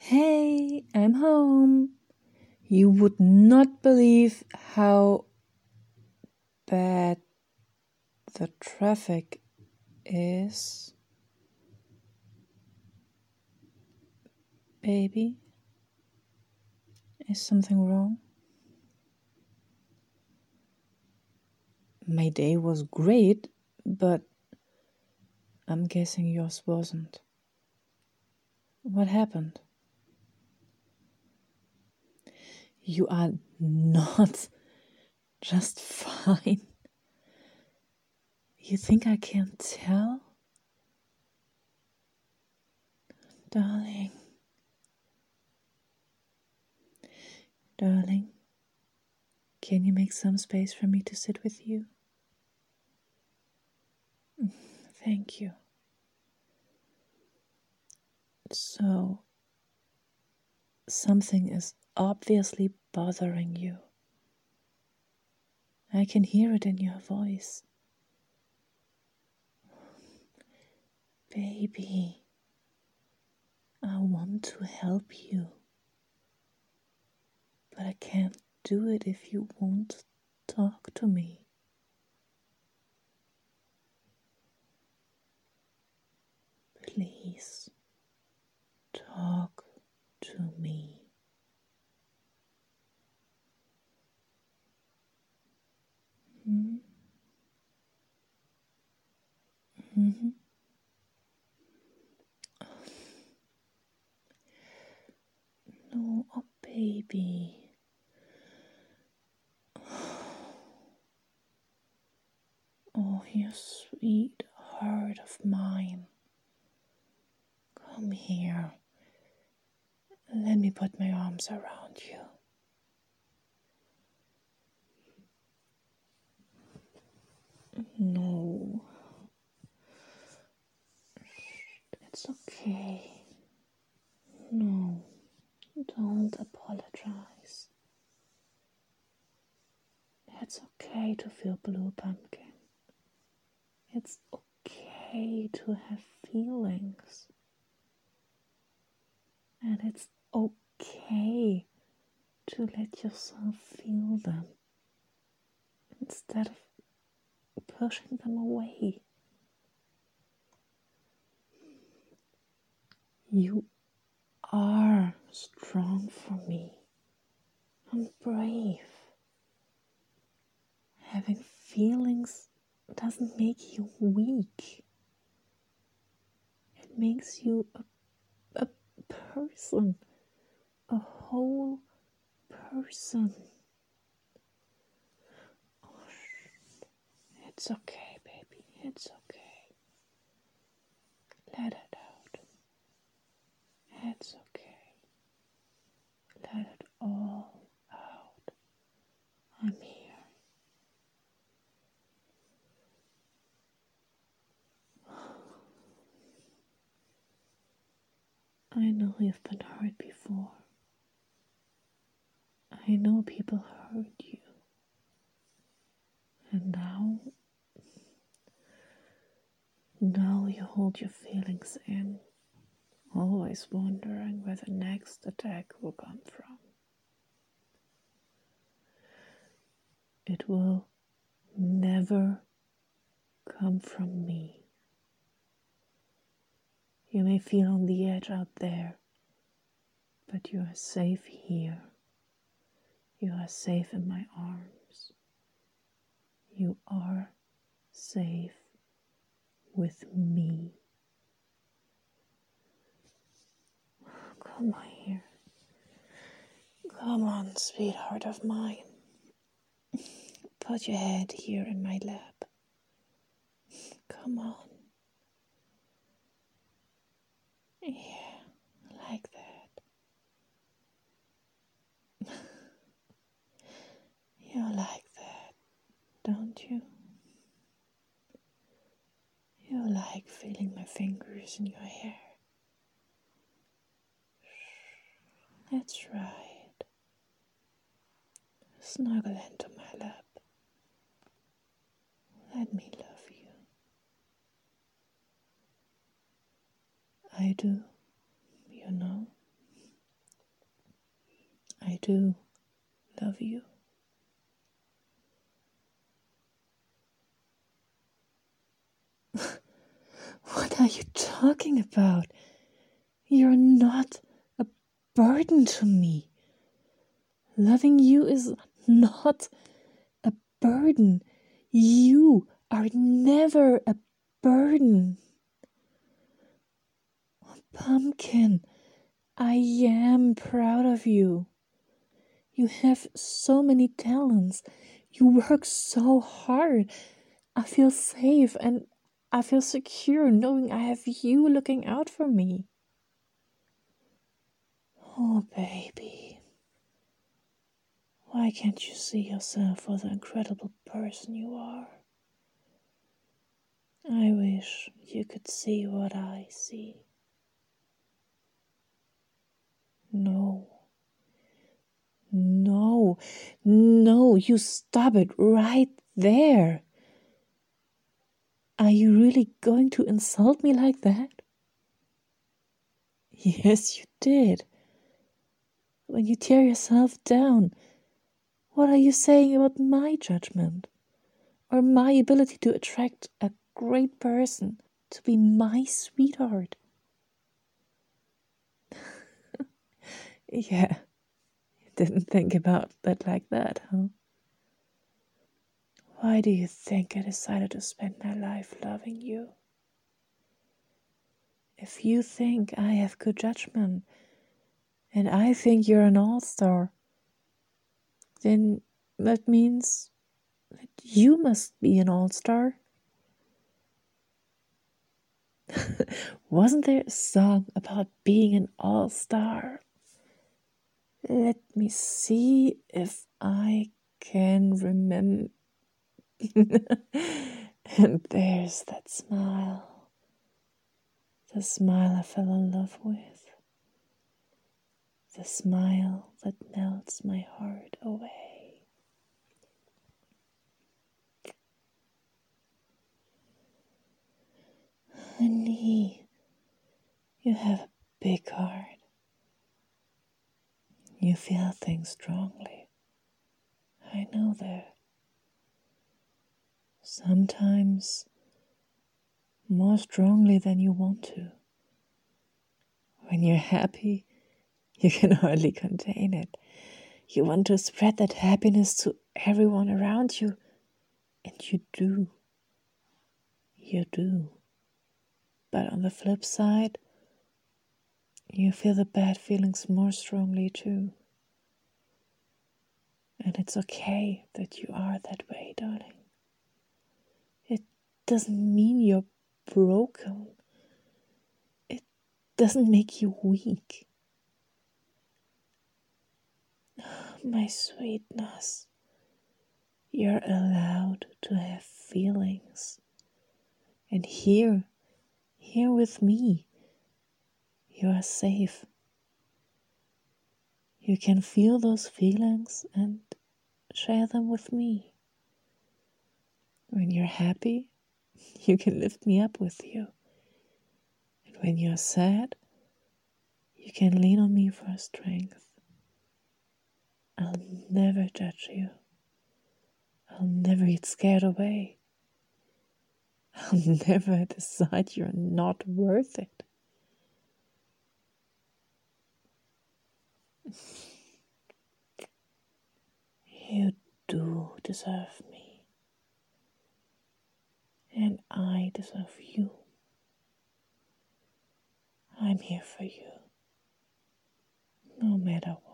Hey, I'm home. You would not believe how bad the traffic is. Baby, is something wrong? My day was great, but I'm guessing yours wasn't. What happened? You are not just fine. You think I can't tell? Darling. Darling, can you make some space for me to sit with you? Thank you. So, something is obviously bothering you. I can hear it in your voice. Baby, I want to help you. But I can't do it if you won't talk to me. Please, talk to me. Mm-hmm. No, oh baby. Oh, you sweet heart of mine. Come here. Let me put my arms around you. No. It's okay. No, don't apologize. It's okay to feel blue pumpkin. It's okay to have feelings. And it's okay to let yourself feel them instead of pushing them away. You are strong for me. I'm brave. Having feelings doesn't make you weak. It makes you a person, a whole person. Oh, it's okay, baby. It's okay. Let it out. It's okay. Let it all out. I'm here. I know you've been hurt before. I know people hurt you. And now you hold your feelings in, always wondering where the next attack will come from. It will never come from me. You may feel on the edge out there, but you are safe here. You are safe in my arms. You are safe with me. Come on here. Come on, sweetheart of mine. Put your head here in my lap. Come on. Yeah, like that. You like that, don't you? You like feeling my fingers in your hair. That's right. Snuggle into my lap. Let me love you. I do, you know. I do love you. What are you talking about? You're not a burden to me. Loving you is not a burden. You are never a burden. Pumpkin, I am proud of you. You have so many talents. You work so hard. I feel safe and I feel secure knowing I have you looking out for me. Oh, baby. Why can't you see yourself for the incredible person you are? I wish you could see what I see. No. No. No, you stop it right there. Are you really going to insult me like that? Yes, you did. When you tear yourself down, what are you saying about my judgment? Or my ability to attract a great person to be my sweetheart? Yeah, you didn't think about that like that, huh? Why do you think I decided to spend my life loving you? If you think I have good judgment, and I think you're an all-star, then that means that you must be an all-star. Wasn't there a song about being an all-star? Let me see if I can remember. And there's that smile. The smile I fell in love with. The smile that melts my heart away. Honey, you have a big heart. You feel things strongly. I know that. Sometimes more strongly than you want to. When you're happy, you can hardly contain it. You want to spread that happiness to everyone around you. And you do. You do. But on the flip side, you feel the bad feelings more strongly too. And it's okay that you are that way, darling. It doesn't mean you're broken. It doesn't make you weak. My sweetness, you're allowed to have feelings. And here with me, you are safe. You can feel those feelings and share them with me. When you're happy, you can lift me up with you. And when you're sad, you can lean on me for strength. I'll never judge you. I'll never get scared away. I'll never decide you're not worth it. You do deserve me. And I deserve you. I'm here for you, no matter what.